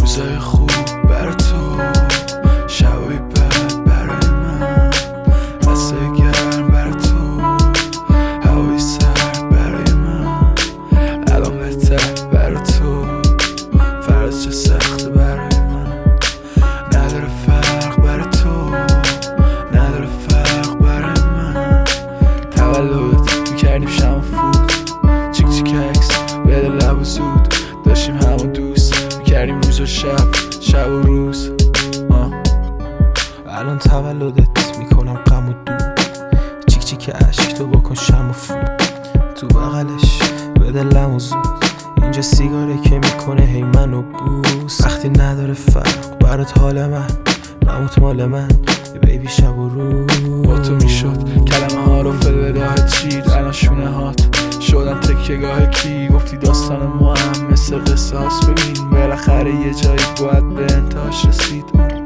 روزای خوب برای تو، شبای بد برای من، دستای گرم برای تو، هوای سرد برای من، الان بهتر برای تو، فرض چه سخت برای من، نداره فرق برای تو، نداره فرق برای من. تولدت میکردیم شم فوت، چیک چیک عکس بده لب و زود، داشتیم همو دوست میکردیم روز و شب و روز. الان تولدت میکنم غم و دود، چیک چیک عشق تو بکن شم و فوت، تو بغلش بده لم و زود، اینجا سیگاره که میکنه هی منو بوس. وقتی نداره فرق برات حال من، نموت مال من بیبی شب و روز. با تو میشد کلمه ها رو فلوداه چید، الان شونه هات شدن تکیه‌گاه کی، گفتی داستان ما هم مثل قصاص، ببین بالاخره یه جایی باید به انتهاش رسید.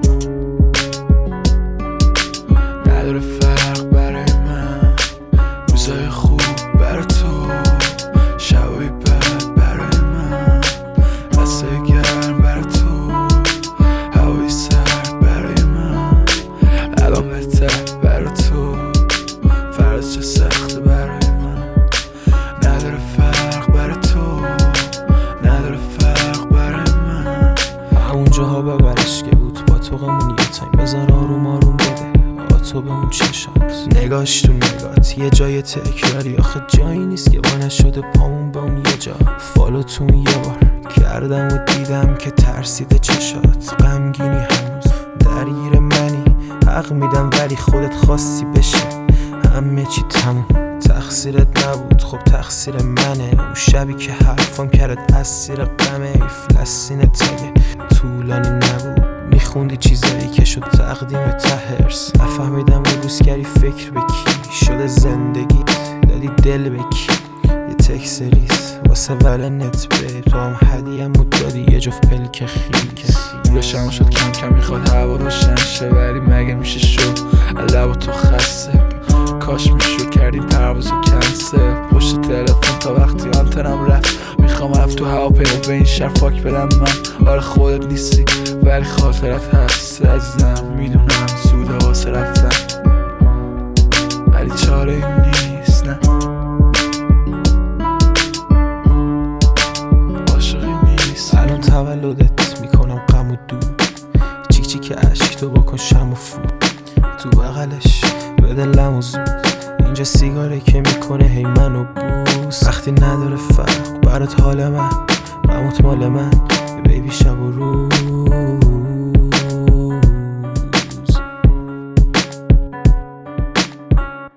نداره فرق برای من، روزای خوب برای تو، شبای بد برای من، دستای گرم برای تو، هوای سرد برای من، الان بهتر برای تو، فرض چه سخت برای من. نداره فرق برای تو، نداره فرق برای من. همون جاها ببرش که بود با تو قمون، یه تایم بذار آروم آروم بده تو به اون چشات، نگاش تو نگات یه جای تکراری، آخه جایی نیست که با نشده پامون به اون یه جا. فالوتون یه بار کردم و دیدم که ترسیده چشات، غمگینی هنوز درگیر منی، حق میدم ولی خودت خواستی بشه همه چی تموم، تقصیرت نبود خب تقصیر منه. اون شبی که حرفم کرد اسیر غمه، فلسطین تگه طولانی نبود، میخوندی چیزایی که شد تقدیم تهرس، نفهمیدم روز کردی فکر به کی شده زندگی، دادی دل به کی یه تکسریز واسه ولنت به تو هم هدیه مود دادی یه جفت پلک خیلی روشم شد کم کم میخواد هوا روشن شه، ولی مگه میشه شد لب تو خسته، کاش میشد کردیم پروازو کنسل، پشت تلفن تا وقتی آنتنم رفت، میخوام رفت تو هواپیما به این شهر فاک بدم من. آره خودت نیستی ولی خاطرت هست عزیزم، میدونم زوده واسه رفتن ولی چاره این نیست، نه عاشقی نیست. الان تولدت میکنم غم و دود، چیک چیک عشق تو بکن شم و فوت، تو بغلش بده لم و زود، اینجا سیگاره که میکنه هی منو بوس. وقتی نداره فرق برات حال من، نموت مال من بیبی شب و روز.